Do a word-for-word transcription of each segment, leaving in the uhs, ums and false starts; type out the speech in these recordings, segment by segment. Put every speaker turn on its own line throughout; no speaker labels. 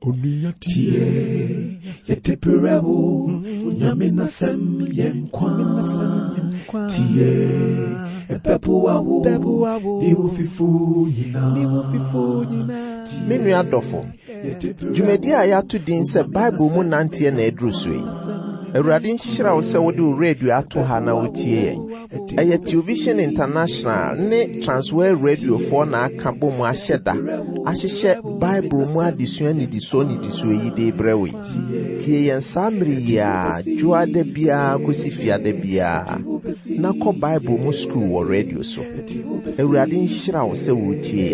Tie Yetipirewo Nyamina sem yenkwa Tie Epepuawo Iwufifu yina
Menu adofo Jumedi a yatu din se Bible mu nantie na edru so yi Awurade nhyira wo se wode radio ato ha na wotie yen Eye Television International ne Transworld Radio for na aka bom ahyeda ahyehye Bible mu adesua ni diso ni diso yi de brewe tie yen samri ya juade bia kosifia de bia na ko Bible mu school wo radio so Awurade nhyira wo se wotie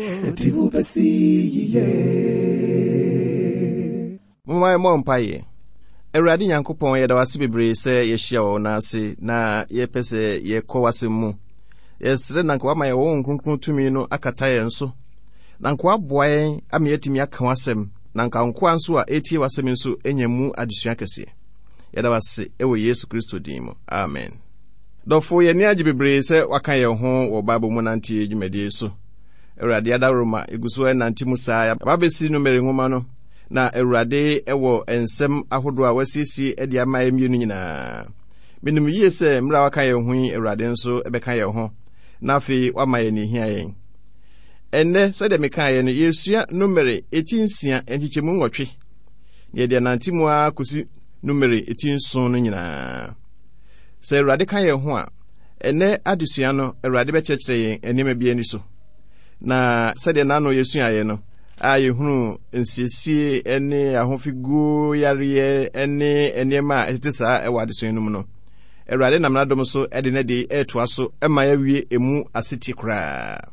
yen
Mwa mo mpaye Awurade Nyankopɔn yɛda wase bebree sɛ yɛhyia wo na ase na yɛpɛsɛ yɛkɔ wase mu yɛsrɛ na nka wama yɛ wo nkronkron tumi no akata yɛn so na nka waboa yɛn ama yɛtumi aka wasɛm na nka nkoa nso a etie wasɛm nso enya mu adesua kɛse yɛda wase ɛwɔ Yesu Kristo din mu amen dɔfo yɛ ne agye bebree sɛ waka yɛn ho wɔ Bible mu nantie dwumadie so Awurade adaroma eguso ɛnante mu saa babesi no mere nwoma no na Awurade ewo ensem ahodo a wasisi edi ama emienu nyinaa menim yie se mra waka ye hu Awurade nso ebeka ye ho na afi wama ye ni hia yen enne se de meka ye no yesua numere etinsia enchichemu nwotwe ye de nantimu a kusi numere etinson no nyinaa se Awurade ka ye ho a enne adesua no Awurade be kyekere yen enema bia ni so na se de nano yesua ye no aye hunu nsiesie ene ahofigu yare ene enema etesa ewade so enum no Awurade na mnadom so ede ne de etoa so ema ya wie emu aseti kra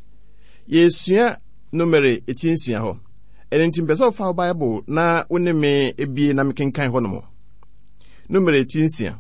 yesua numere etinsia ho ene ntimpesa of Bible na woneme ebie na mekenkan ho no mo numere etinsia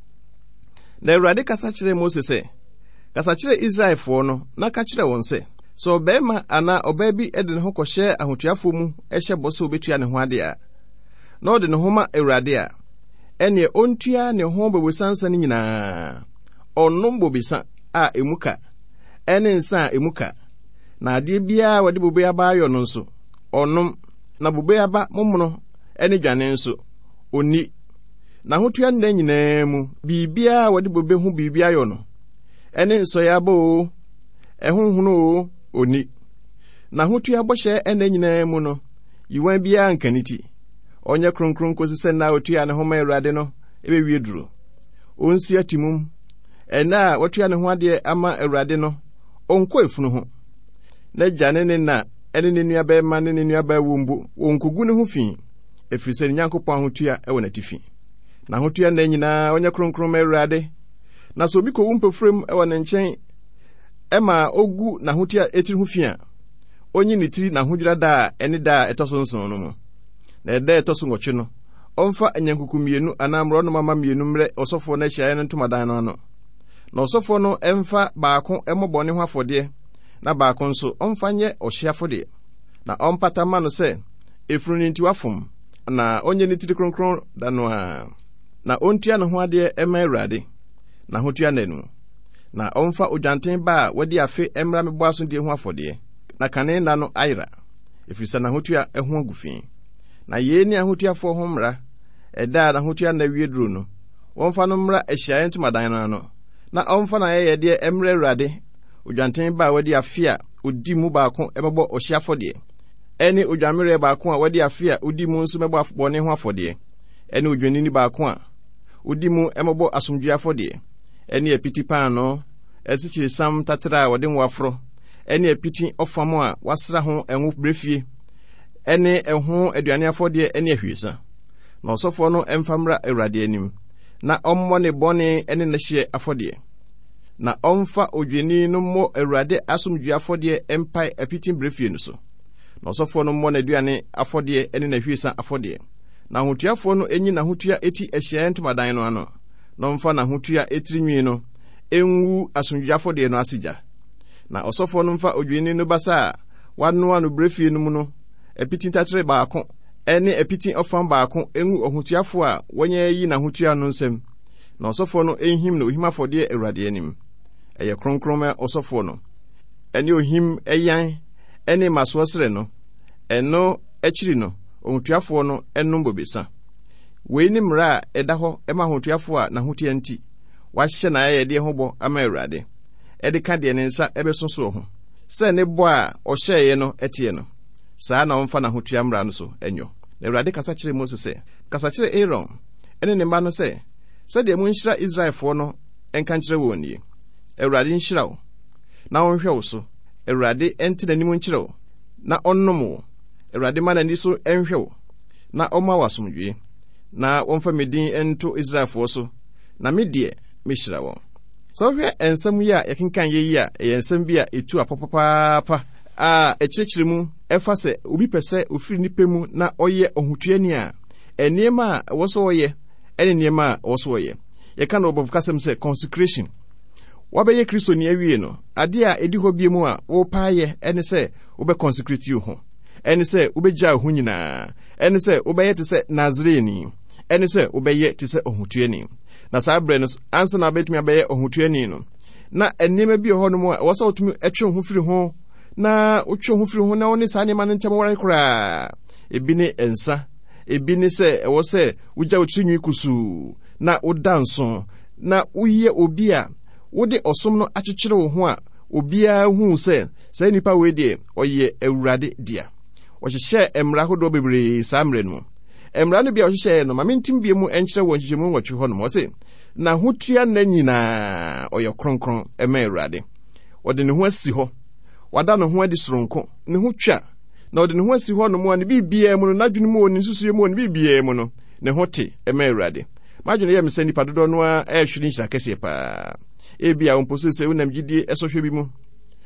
na Awurade kasa kire Moses se kasa kire Israelfo no na ka kire won se so bema ana obabi ede ho kɔhye ahotuafo mu ehye bose obetua ne ho ade a na ode ne ho ma Awurade a ene ontua ne ho bebusansa ne nyinaa onnom bobisa a emuka ene nsa a emuka na ade bia wode bobe aba ayo no nso onnom na bobe aba mommono ene dwane nso oni na hotua ne nyinaa mu bibia wode bobe hu bibia ayo no ene nso ya bo ehunhunu oni na hotua bɔhyɛ ene nyinaa mu no yiwan bia nkaniti onye kronkron kosise na otua ne ho ma Awurade no ebewie duro onsi atimum ena wotua ne ho ade ama Awurade no onko efunu ho na gane ne na ene ne nua ba ma ne ne nua ba wombo onkogu ne ho fi efrise Nyankopɔn hotua ewo na tifi na hotua na nyinaa onye kronkron ma Awurade na so bi ko wumpefrem ewo ne nkyɛn ema ogu na hotia etiri ho fia onyi ne tiri na hodwira da ene da etoso nson no mu na eda etoso nwɔtwe no omfa anyankuku mienu anamro no mama mienu mre osofo na hia ne ntomadan no no na osofo no emfa baako emobone ho afode na baako nso omfa nye ohyiafode na ompata ma no se efuru ni ntiwafom na onye ne tiri kronkron da no a na ontua ne ho ade ema Awurade na hotua nanu na omfa odwanten ba wadi afe emra mebo aso de ho afode na kane na no ayra efisa na hotua eho agufin na ye ni ahotuafo ho mra eda na hotua na wiedru no omfa no mra ehia ntomadan no no na omfa na ye de emra Awurade odwanten ba wadi afe a odi mu baako emebo ohia afode eni odwamere baako a wadi afe a odi mu nso mebo afobone ho afode eni odwanini baako a odi mu emebo asomdwe afode eni epiti pan no esichiri sam tatra wode nwafro eni epiti ofamo a wasra ho enwo brefie eni eho aduane afode eni ahwiesa na osofo no emfamra Awurade anim na ommo ne bone eni na hye afode na omfa odweni no mo Awurade asomdwe afode empai epiti brefie no so na osofo no mo na aduane afode eni na ahwiesa afode na hotuafo no enyi na hotua eti ahia ntomadan no ano na omfa na hotua etiri nwi no enwu asomdwe afode no asija na osofo no mfa odwini no basa wanoa no brefie no mu no epiti tatere baako ene epiti ofam baako enwu ohutuafo a wonye yi na hotua no nsem na osofo no ehim na ohim afode Awurade anim eye kronkron ma osofo no ene ohim eyan ene maso sere no eno akiri no ohutuafo no enom bobesa we ni mra eda ho ema ohutuafo a na hotia nti wahye na aye de ho bo ama Awurade ede ka de ne nsa ebesonso ho se ne bo a ohye no etie no saa na omfa na hotua mra no so enyo Awurade kasa kire Moses se kasa kire Aaron ene ne mba no se se de mu nhyira Israelfo no enka kire wo nie Awurade nhyira wo na onhwe wo so Awurade enti nanim nkyire wo na onnom wo Awurade ma nani so enhwe wo na oma wasomdwe na wonfa medin ento Israelfo so na me de me hyira wo so hwe ensam yi a yekenkan yeyi a ensam bi a etu apopapa a ekyekire mu efa se obi pese ofiri nipa mu na oye ohutuani a eniema a wo so oye ene niema a wo so oye ye kan obofukasem se consecration wabeye Kristo ni awie no ade a edi ho bie mu a wo paaye ene se wo be consecrate you ho ene se wo be gya ho nyina ene se wo be ye te se Nazareni ene se wo be ye te se ohutuani na sabre no ansa na betumi abeye ohutuani no na enema bi ho no mu a wo so otumi etwe ho firi ho na otwe ho firi ho na oni sa ne ma ntem ware kura ebi ne ensa ebi ne se wo se ugya otrinwi kusu na odanso na uye obi a wode osom no akyekere wo ho a obia hu se sai nipa we de oye Awurade dia wo hyehye emra hodo bebre samre no emra no bia wo hyehye no mamentim bia mu enkyere wo hyehye nwotwe ho no mo se na hotua na nyina oye kronkron ema Awurade wode ne ho asi ho wada ne ho adi soronko ne ho twa na wode ne ho asi ho no mo ne bibia mu no nadwene mu oni susuye mu oni bibia mu no ne ho te ema Awurade madwene ye mesani padodo no a ehwiri nhyira kese pa ebia umposo se unam gidie esohwe bi mu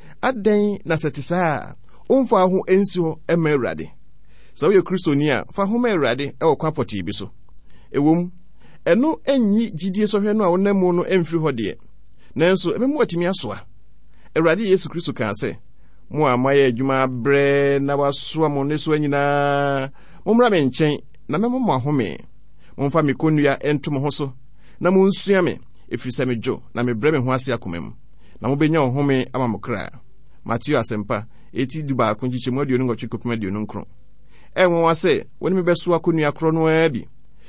adan na setisa umfa ho ensi ho ema Awurade so we Kristoni a fa ho ma Awurade e wo kwapoti bi so ewom eno enyi gidie sohwe no a wonamu no emfiri ho de nanso ebe mu atimi asoa Awurade Yesu Kristo kan se mu amaye adwuma bre na wasoa mo ne so anyina momra me nchen na memo mo ahome momfa me konua entom ho so na mo nsua me efirisa me jo na me bre me ho ase akomam na mo benya ohome ama mokra Matthew asempa eti duba konjiche mu aduonu ngotwe kopema aduonu nkro enwo wase woni me beso akonua kro no abi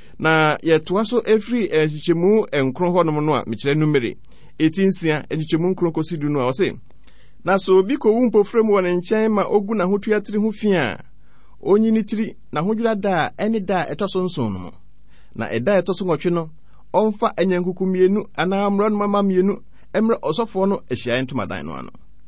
na yetoa so efiri enchichemu enkro ho no no a me kire numere etinsia enchichemu nkro kosidu no a wase na so obi ko wumpo frem won nchen ma ogu na hotua tiri ho fia onyi ni tiri na hodwura da eni da etoso nson no na eda etoso ngotwe no onfa enyankuku mienu ana amro no mama mienu emre osofo no ehia entomadan no ano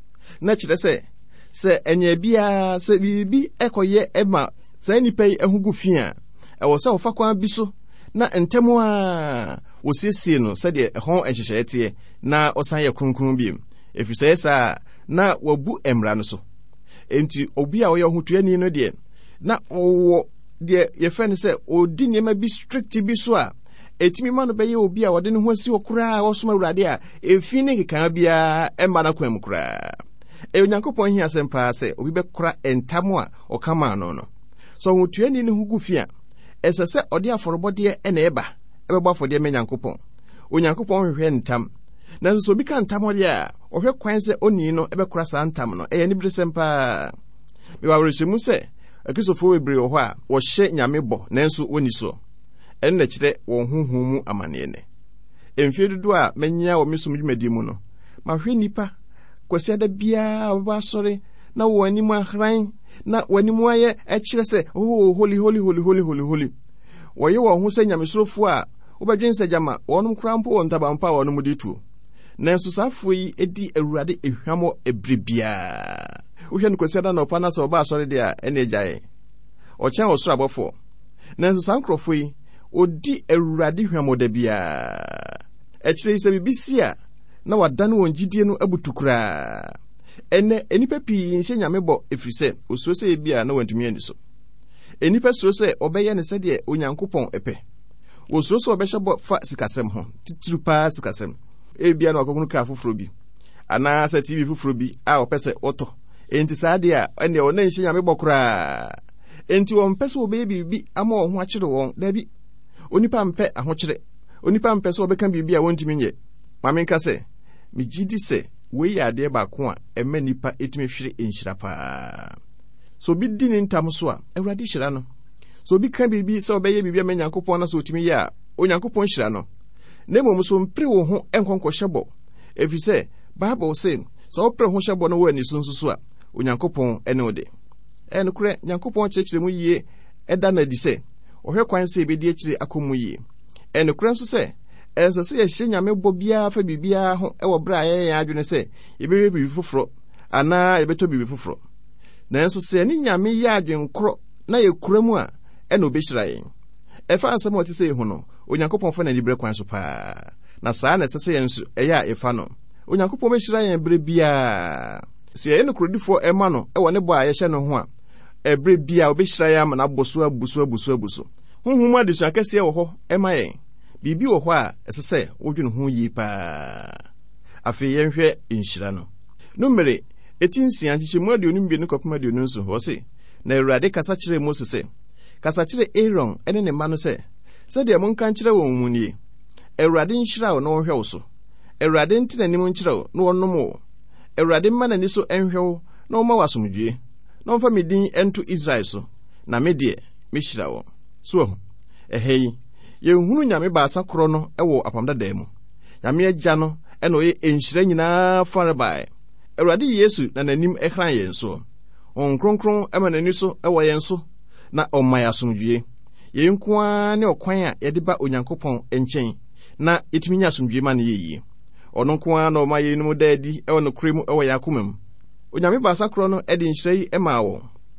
na kire se se enya bia se bibi ekoye ema se nipa ehugu fia e wo se ofa kwa biso na ntemu a wosiesie no se de ho enhyehyete na osan ye kronkron biem efise sa na wabu emra no so enti obi a wo ye hotuani no de na wo de ye fene se odi niema bi strict bi so a etimi ma no beye obi a wode ne ho asi okura osoma Awurade a efi ne keka bia emba na kwam kura e Onyankopɔn hi asempa se obi be kura entamo a okama no no so hotuani ne hugu fia esese ode aforobode ene eba ebegba afode me Nyankopɔn Onyankopɔn hwehwe ntam na so obi ka ntamo de a ohwe kwan se oni no ebekura sa ntam no eye ni bere sempa me wa werehemu se akisofo webre wo ho a wo hye nyame bo nanso oni so en na kire won honhom mu amane ne emfie dudu a manya wo mesum dwumadi mu no mahwe nipa kwasi da bia ba sore na woni mu ahran na woni mu aye e kire se oh holy holy holy holy holy holy wo ye wo ho se nyamesurofo a wo badwense jama wonum krampo won tabampa wonum ditu nanso safo yi edi Awurade ehwamo ebrebia wo hwe no kwasi da na opana se oba sore de a ene gyae o kyan osoro abofo nanso sankrofo yi odi Awurade hwamo da bia ekire se bibisia na wadane won gidie no abutukura ene enipa pi nse nyame bo efrise osuro se bia na wantumi ani so enipa suro se obeye ne se de Onyankopɔn epe osuro se obehye bo fa sikasem ho titiru pa sikasem e bia na akokunu ka foforo bi ana sa T V foforo bi a opese oto enti saade a ene wona nse nyame bokura enti won pese obeye bibi ama ho akire won da bi onipa mpe ahokyere onipa mpe so obeka bibi a wontimi nye mamenka se migidi se we ya de ba ko a ema nipa etimi hwere enhyira pa so bi di ni ntam so a Awurade hyira no so obi ka biribi sɛ ɔbɛyɛ biribi ama Nyankopɔn na so otumi yɛ a Onyankopɔn hyira no na mmom so mpere wo ho enkonkɔhyɛ bɔ ɛfiri sɛ Bible say sɛ wopere ho hyɛ bɔ no wɔ ani so nso so a Onyankopɔn ɛne wo de ɛno korɛ Nyankopɔn kyerɛkyerɛ mu yie ɛda na di sɛ ɔhwɛ kwan sɛ ebedi akyire akɔ mu yie ɛno korɛ nso sɛ ɛnsɛ sɛ yɛhyɛ Nyame bɔ biara fa biribiara ho ɛwɔ bere a yɛyɛ adwene sɛ yɛbɛhwɛ biribi foforɔ anaa yɛbɛtɔ biribi foforɔ nanso sɛ ne Nyame yɛ adwene korɔ na yɛkura mu a ɛna obɛhyira yɛn ɛfa nsɛm a ɔte sɛ yɛhu no Onyankopɔn fa n'ani bere kwan so paa na saa na ɛsɛ sɛ yɛn nso ɛyɛ a ɛfa no Onyankopɔn bɛhyira yɛn bere biara sɛ yɛyɛ no korodifoɔ ɛma no ɛwɔ ne bɔ a yɛhyɛ no ho a ɛbere biara obɛhyira yɛn ama n'abɔ so abu so abu so abu so honhom adesua kɛseɛ wɔ hɔ ɛma yɛn biribi wɔ hɔ a ɛsɛ sɛ wodwene ho yie paa afei yɛnhwɛ nhyira no no mmere eti nsia nkyekyɛmu aduonu mmienu kɔpem aduonu nso hɔ se na Awurade kasa kyerɛ Mose sɛ kasa kyerɛ Aaron ɛne ne mma no sɛ sɛdeɛ monka nkyerɛ wɔn mu nie Awurade nhyira wo na wɔnhwɛ wo so Awurade nte n'anim nkyerɛ wo na wɔnom wo Awurade mma n'ani so ɛnhwɛ wo na ɔma wo asomdwoe na ɔmfa me din ɛnto Israel so na me deɛ mehyira wo so ho ɛhɛ yi yɛnhunu Nyame baasa korɔ no ɛwɔ apam dadaa mu Nyame agya no ɛna ɔyɛ enhyira nyinaa farebae Awurade Yesu na n'anim ɛhran yɛn so Ɔn kronkron ɛma n'ani so ɛwɔ yɛn so na ɔma yɛ asomdwoe yɛn nko ara ne ɔkwan a yɛde ba Onyankopɔn nkyɛn na yɛtumi nya asomdwoe ma no yɛyie ɔno nko ara na ɔma yɛn mu daadi ɛwɔ no kure mu ɛwɔ yɛn akoma mu Onyame baasa korɔ no ɛde nhyira yi ɛma wɔn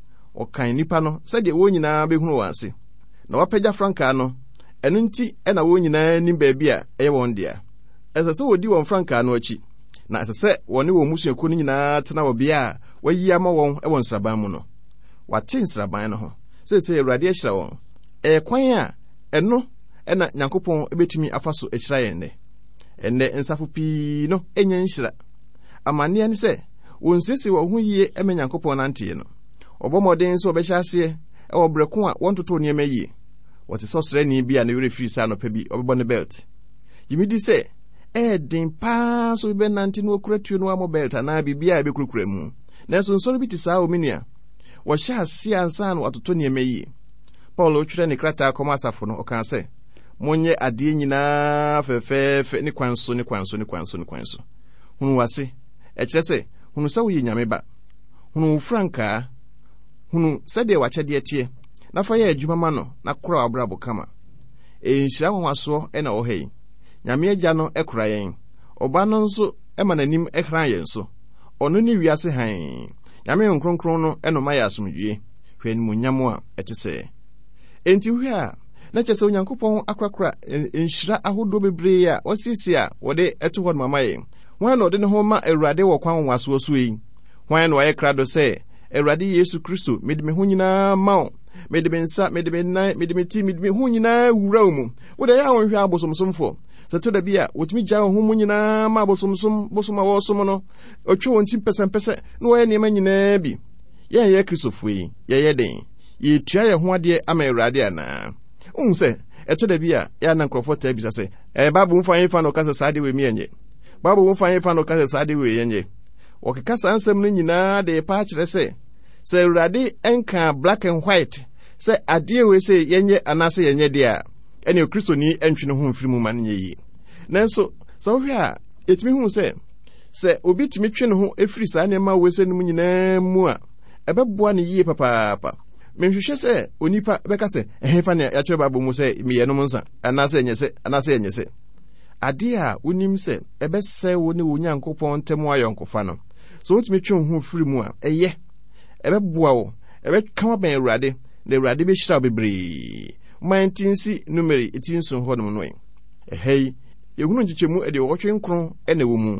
ɔkan nipa no sɛdeɛ wɔn nyinaa bɛhunu wɔn ase na wapagya frankaa no ɛno nti ɛna wɔn nyinaa nim baabi a ɛyɛ wɔn dea ɛsɛ sɛ wɔdi wɔn frankaa no akyi na ɛsɛ sɛ wɔne wɔn musuakuo no nyinaa tena wɔ bea a wɔayi ama wɔn ɛwɔ nsraban mu no wate nsraban no ho sɛsɛ Awurade ahyira wɔn ɛyɛ kwan a ɛno ɛna Nyankopɔn ɛbɛtumi afa so ahyira yɛn dɛ ɛnnɛ nsafo pii no ɛnya nhyira amanneɛ ne sɛ wɔn siesie wɔn ho yie ɛmɛ Nyankopɔn nanteɛ no ɔbɔ mmɔden sɛ ɔbɛhyɛ aseɛ ɛwɔ brɛko a wɔntoto nneɛma yie wɔte sɛ ɔsrɛni bi a ne werɛ firi saa anɔpa bi ɔbɛbɔ ne belt yimidi sɛ ɛɛden paa so bɛnante no okura tuo no amɔ belt anaa biribiara ɛbɛkurakura mu nanso nsɔre bi te saa wɔ me nua wɔhyɛ ase ansa na wɔatoto nneɛma yie Paulo twerɛ ne krataa kɔma asafo no ɔkaa sɛ monyɛ adeɛ nyinaa fɛfɛɛfɛ ne kwan so ne kwan so ne kwan so ne kwan so hunu wase ɛkyerɛ sɛ hunu sɛ woyɛ Nyame ba hunu wo frankaa hunu sɛdeɛ wakyɛdeɛ teɛ na fa yɛ adwuma ma no na kora wabrabɔ kama ɛnhyira nwanwasoɔ ɛna ɔha yi Nyame agya no ɛkora yɛn ɔba no nso ɛma n'anim ɛhran yɛn so ɔno ne wiase hann Nyame nkronkron no ɛnoma yɛ asomdwoe hwɛ animuonyam a ɛte sɛ enti hwɛ a na kyɛ sɛ Onyankopɔn akrakora nhyira ahodoɔ bebree a ɔsiesie a wɔde ɛto hɔ mama yɛn hwan na ɔde ne ho ma Awurade wɔ kwan nwasoɔ so yi hwan na ɔyɛ krado sɛ Awurade Yesu Kristo mede me ho nyinaa ma wo mede me nsa mede me nan mede me ti mede me ho nyinaa wura wo mu wode yɛ a wɔnhwɛ abosomsomfoɔ sɛ to da bi a wɔtumi gya wo ho mu nyinaa ma abosomsom bosom a wɔsom no ɔtwe wɔn ti mpɛsɛmpɛsɛ na wɔyɛ nneɛma nyinaa bi yɛn yɛ Kristofoɔ yi yɛyɛ den yɛtua yɛn ho adeɛ ama Awurade anaa wohu sɛ ɛto da bi a yɛana nkurɔfoɔ taa bisa sɛ ɛɛ Bible mfa yɛmfa no ɔka sɛ saa de wei mi yɛnyɛ Bible mfa yɛmfa no ɔka sɛ saa de wei yɛnyɛ wɔkeka saa nsɛm no nyinaa de pa akyerɛ sɛ sɛ Awurade ɛnka black and white sɛ adeɛ wei sɛ yɛnyɛ anaasɛ yɛnyɛ deɛ a ɛne Kristoni ɛntwe no ho mfiri mu ma no nyɛ yie nanso sɛ wohwɛ a yɛtumi hu sɛ sɛ obi tumi twe ne ho ɛfiri saa nneɛma wei sɛ no mu nyinaa mu a ɛbɛboa ne yie papaapa menhwehwɛ sɛ onipa bɛka sɛ ɛhefa ne yɛatwerɛ Bible mu sɛ meyɛnom nsa anaasɛ ɛnyɛ sɛ anaasɛ ɛnyɛ sɛ adeɛ a wonim sɛ ɛbɛsɛe wo ne wo Nyankopɔn ntam ayɔnkofa no sɛ wotumi twe ho firi mu a ɛyɛ ɛbɛboa wo ɛbɛka wabɛn Awurade na Awurade bɛhyira wo bebree man tinsi numeri eti nso hɔ nom no ɛhɛ yi yɛhunu nkyekyɛmu ɛde wɔtwe nkron ɛna wɔ mu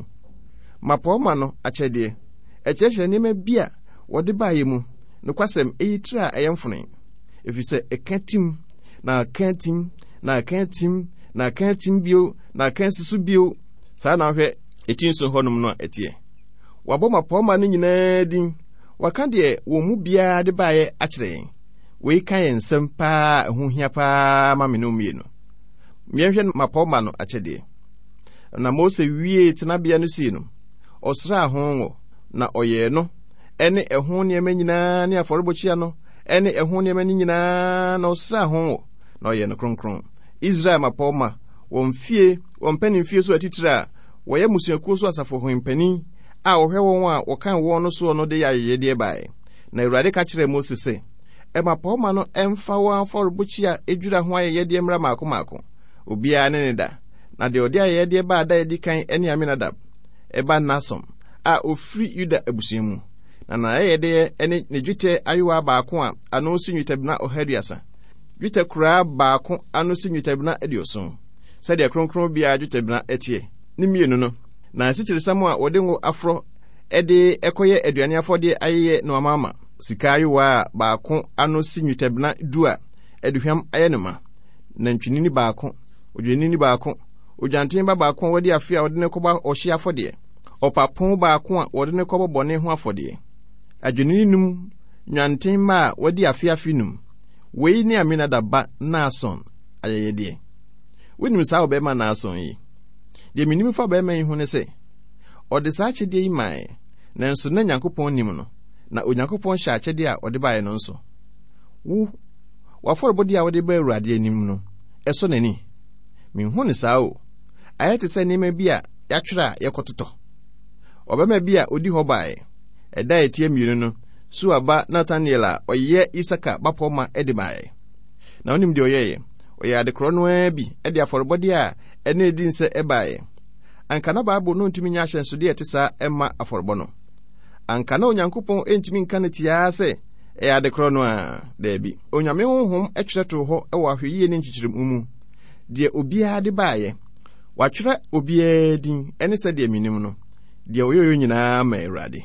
mapɔma no akyɛdeɛ ɛkyerɛkyerɛ nneɛma bi a wɔde baayɛ mu nokwasɛm ɛyi tiri a ɛyɛ mfone ɛfiri sɛ ɛka tim na ɛka tim na ɛka tim na ɛka tim bio na ɛka siso bio saa na ahwɛ eti nso hɔ nom no a ɛteɛ wabɔ mapɔma no nyinaa din waka deɛ wɔn mu biara de baayɛ akyerɛ yɛn wei ka yɛn nsɛm paa ɛho hia paa ma me no mmienu miɛhwɛ mapɔma no akyɛdeɛ na Mose wie tenabea no sii no ɔsraa ho ngo na ɔyɛɛ no ɛne ɛho nneɛma nyinaa ne afɔrebɔkyia no ɛne ɛho nneɛma no nyinaa nyinaa na ɔsra ho na ɔyɛ no kronkron. Israel mapɔma wɔn fie wɔn mpanin fie so atitire a wɔyɛ musuakuo so asafo ho mpanin a wɔhwɛ wɔn a wɔkan wɔn no so no de yɛ ayɛyɛdeɛ bae. Na Awurade ka kyerɛ Mose sɛ ɛmapɔma no ɛmfa wɔn afɔrebɔkyi a edwira ho ayɛyɛdeɛ mmra maako maako obiara ne ne da. Na deɛ ɔde ayɛyɛdeɛ baa da edi kan ɛne Aminadab ɛba Nasom a ofiri Yuda abusua mu. Na na ayɛyɛdeɛ ɛne ne dwetɛ ayowa baako a ano si nnwetɛbena ɔha aduasa, dwetɛ koraa baako ano si nnwetɛbena aduoson, sɛdeɛ kronkron biara dwetɛbena ɛteɛ ne mmienu no. Na asikyiresiam a wɔde ngo afro ɛde ɛkɔyɛ aduane afɔdeɛ ayɛyɛ no amaama, sika ayowa a baako ano si nnwetɛbena du a aduhwam ayɛ no ma, nantwinini baako, odwennini baako, odwanten ba baako a wɔde afe a wɔde ne kɔba ɔhye afɔdeɛ, ɔpapo baako a wɔde ne kɔbɔ bɔne ho afɔdeɛ, adwennini num, nwanten ba a wɔde afe afe num. Wei ne Aminadab ba Naason ayɛyɛdeɛ. Wonim saa ɔbɛma Naason yi? Deɛ menim fa bɛma yi ho ne sɛ ɔde saa akyɛdeɛ yi mae, nanso na Nyankopɔn nim no, na Onyankopɔn hyɛ akyɛdeɛ a ɔde baeɛ no nso. Wo wafɔrebɔdeɛ a wɔde ba Awurade anim no ɛsɔ n'ani. Menhu ne saa o. Ayɛ te sɛ nneɛma bi a yɛatwerɛ a yɛkɔtotɔ. Ɔbɛma bi a odi hɔ baeɛ, ɛda ɛteɛ mmienu no, Sua ba Nathaniel a ɔyɛ Isaka bapɔma ɛde baeɛ. Na onim deɛ ɔyɛɛ, ɔyɛ adekorɔ no ara bi ɛde afɔrebɔdeɛ a ɛne edi nsɛ ɛbaeɛ. Anka na Bible no ntumi nya ahyɛnsodeɛ ɛte saa ɛma afɔrebɔ no. Anka na Onyankopɔn ɛntumi nka ne tiaa sɛ ɛyɛ adekorɔ no a, daabi. Onyame honhom ɛtwerɛ to hɔ ɛwɔ ahwɛyie ne nkyekyeremu mu. Deɛ obiara de baeɛ, watwerɛ obiara din ɛne sɛ deɛ menim no, deɛ ɔyɛyɛ nyinaa ma Awurade.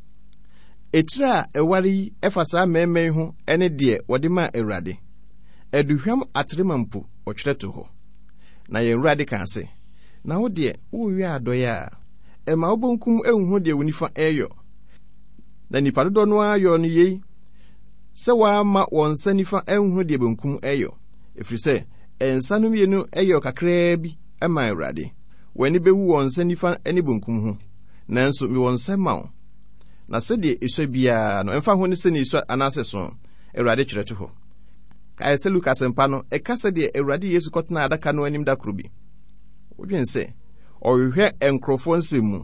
Etire a ɛware yi ɛfa saa mɛɛmɛ yi ho ɛne deɛ wɔde ma Awurade. Aduhwam atrema mpo ɔtwerɛ to hɔ. Na yɛn Awurade ka ase, na wo deɛ woyɛ adɔyɛ a ɛma wobonkum ɛnhu deɛ wo nifa ɛyɔ. Na nipa dodo no ayɔ no yei sɛ wɔama wɔn nsa nifa ɛnhu deɛ bonkum ɛyɔ, ɛfiri sɛ ɛnsa no mmienu ɛyɔ kakraa bi ɛma Awurade. W'ani bɛwu wɔn nsa nifa ɛne bonkum ho, nanso mi wɔn nsa ma wo. Na sɛdeɛ esua biara no ɛmfa ho ne sɛ ne esua anaasɛ so, Awurade kyerɛ to hɔ. Kae sɛ Lukas mpa no ɛka sɛdeɛ Awurade Yesu kɔtena adaka no anim da koro bi. Wodwen sɛ ɔhwehwɛ nkurɔfoɔ nsɛm mu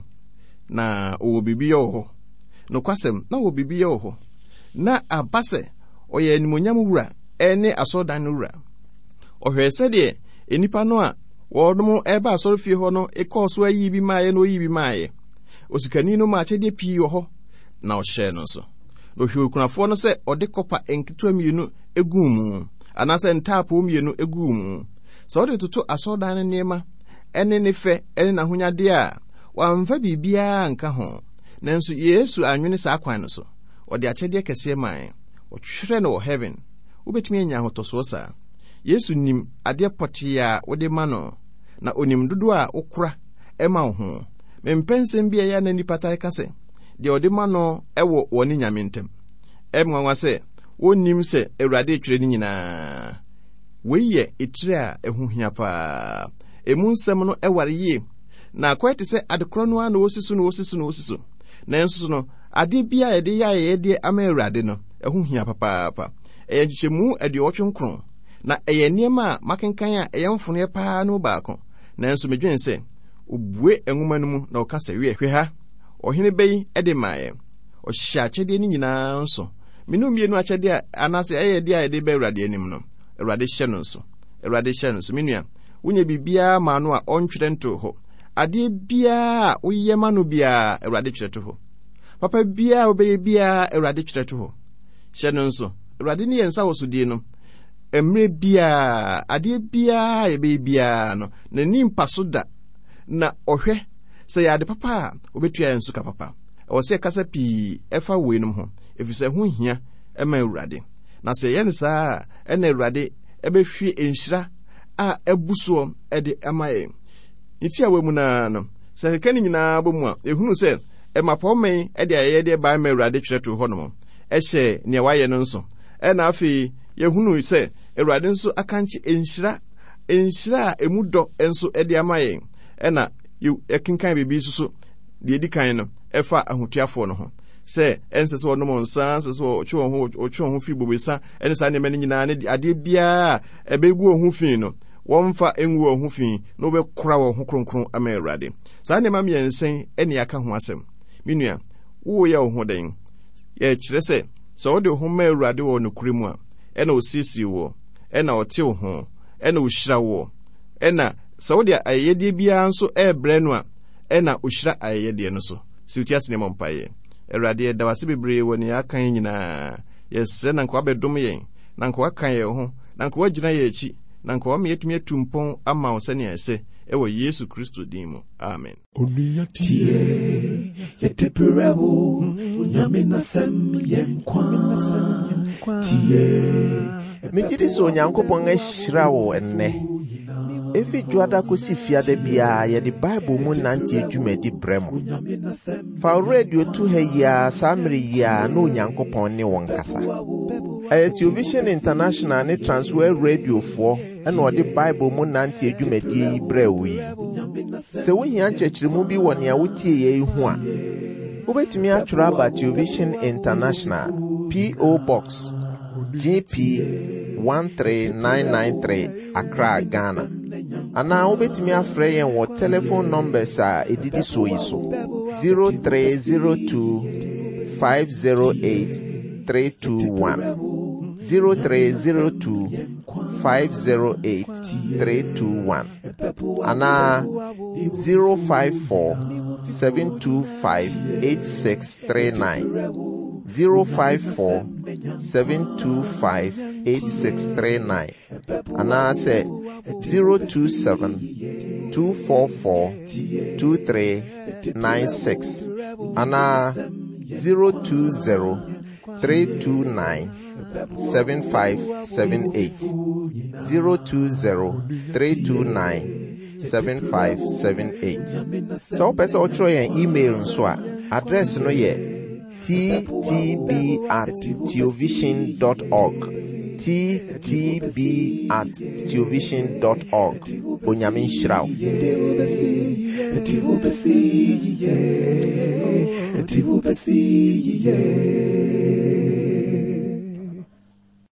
na ɔwɔ biribi yɛ wɔ hɔ. Nokwasɛm na ɔwɔ biribi yɛ wɔ hɔ. Na aba sɛ ɔyɛ animonyam wura ɛne asɔredan no wura. Ɔhwɛ sɛdeɛ enipa no a wɔnom ɛba asɔre fie hɔ no ɛkɔɔ so ayi bi maayɛ na oyi bi maayɛ. Osikani no ma akyɛdeɛ pii wɔ hɔ na ɔhyɛ no nso. Na ɔhwɛ okunafoɔ no sɛ ɔde kɔpa nketewa mmienu egu mu anaasɛ ntaapoo mmienu egu mu. Sɛ ɔde toto asɔredan no nneɛma ɛne ne fɛ ɛne n'ahonyadeɛ a wɔamfa biribiara nka ho. Nanso Yesu anwene saa kwan no so. Ɔde akyɛdeɛ kɛseɛ mae. Ɔtwerɛ no wɔ heaven. Wobɛtumi anya ahotɔsoɔ saa. Yesu nim adeɛ pɔtee a wode ma no, na onim dodo a wokora ɛma wo ho. Mempɛnsɛm bi ɛyɛ na nipa tae ka sɛ deɛ ɔde ma no ɛwɔ wɔ ne Nyame ntam. Ɛmwanwa sɛ wonnim sɛ Awurade twerɛ ne nyinaa. Wei yɛ etire a ɛho hia paa. Emu nsɛm no ɛware yie. Na akɔyɛ te sɛ adekorɔ no a na wosiso no wosiso no wosiso. Nanso no ade bia yɛde yɛ ayɛyɛdeɛ ama Awurade no ɛho hia papaapa. Ɛyɛ nhyehyɛmu aduɔtwe nkron. Na ɛyɛ nneɛma a makenkan a ɛyɛ mfoneɛ paa no baako. Nanso medwen sɛ obue nwoma no mu na ɔka sɛ wie hwɛ ha. Ɔhene bɛyi ɛde maayɛ. Ɔhyɛ akyɛdeɛ no nyinaa nso. Menu mmienu akyɛdeɛ anaasɛ ɛyɛ deɛ a yɛde bɛ Awurade anim no. Awurade hyɛ no nso. Awurade hyɛ no nso. Menua, wonyɛ biribiara ma no a ɔntwerɛ nto hɔ. Adeɛ biara a woyɛ ma no biara Awurade kyerɛ to hɔ. Papa biara wobɛyɛ biara Awurade kyerɛ to hɔ. Hyɛ no nso. Awurade ne yɛn nsa wɔ so die no. Emre biara, adeɛ biara yɛbɛyɛ biara no, n'ani mpa so da. Na ɔhwɛ sɛ yɛ ade papa a obetua yɛn suka papa. Ɛwɔ sɛ kasa pii ɛfa wei nom ho. Efisɛ ho hia ɛma Awurade. Na sɛ yɛn saa ɛna Awurade ɛbɛhwie enhyira a ɛbusoɔ ɛde ama yɛn. Nti a wɔ mu na no. Sɛ keka ne nyinaa bɔ mu a, ehunu sɛ ɛmapɔmɛn ɛde ayɛyɛ de ba ma Awurade kyerɛ to hɔ nom. Ɛhyɛ nea wayɛ no nso. Ɛna afei yɛhunu sɛ Awurade nso akankye enhyira enhyira a emu dɔ nso ɛde ama yɛn. Ɛna yɛkenkan biribi nso so deɛ di kan no ɛfa ahotuafoɔ no ho. se ense se wonom nsa se se ochu ho ochu ho fi bobisa ene sa ne mani nyina ne ade bia ebegu ho fi no womfa enwu ho fi no be kora wo ho kronkron ama Awurade sa ne mam yensen ene aka ho asem minua wo ye ho den ye kire se so wo de ho ma Awurade wo no kuremu a ene osisi wo ena otew ho ena ohyira wo ena so wo de ayede bia nso ebre no a ena ohyira ayede no so si utias ne mompaye Awurade da wase bebre woni akan nyina yesre na nko abedom yen na nko akan ye ho na nko agina ye echi na nko ma yetumi atumpon ama wo sene ese ewo Yesu Kristo din mu amen.
Onuya tie yetipirebo nyame na sem yenkwa tie
Mejidi so Onyankopon ahyira wo enne. Efi juada kosi fiade bia ye di Bible mu nante adwumadi bremo. Fa radio tu ha ya samri ya no Onyankopon ne won kasa. Ayetio Vision International ne Transworld Radio fo ena odi Bible mu nante adwumadi brewi. Se wo hia nkyekiremu bi woni a wotie ye hu a. Obetumi atwura Ayetio Vision International P O Box G P one three nine nine three Accra, Ghana. Ana obetumi afre yen wo telephone numbers a edidi so iso zero three zero two five zero eight three two one zero three zero two five zero eight three two one ana zero five four seven two five eight six three nine zero five four seven two five eight six three nine ana say zero two seven two four four two three nine six ana zero two zero three two nine seven five seven eight zero two zero three two nine seven five seven eight. So person o throw your email nso a address no ye t t b at teovision dot org t t b at teovision dot org. Onyamin Shrao.
Eti ubesi ye, eti ubesi ye.